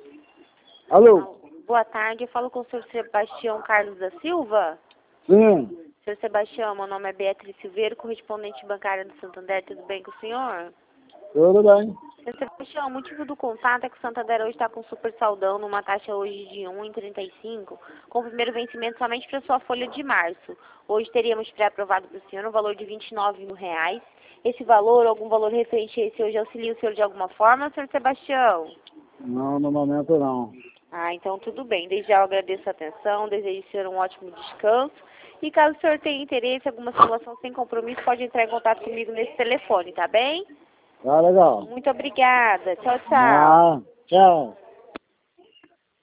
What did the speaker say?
Alô? Boa tarde, eu falo com o senhor Sebastião Carlos da Silva. Sim, Senhor Sebastião, meu nome é Beatriz Silveira, correspondente bancária do Santander, tudo bem com o senhor? tudo bem. Senhor Sebastião, o motivo do contato é que o Santander hoje está com super saldão, numa taxa hoje de 1,35, com o primeiro vencimento somente para sua folha de março. Hoje teríamos pré-aprovado para o senhor um valor de R$ 29.000. Esse valor, algum valor referente a esse hoje, auxilia o senhor de alguma forma, senhor Sebastião? Não, no momento não. Ah, então tudo bem. Desde já eu agradeço a atenção, desejo ao senhor um ótimo descanso. E caso o senhor tenha interesse em alguma situação sem compromisso, pode entrar em contato comigo nesse telefone, tá bem? Tá legal. Muito obrigada. Tchau, tchau. Ah, tchau.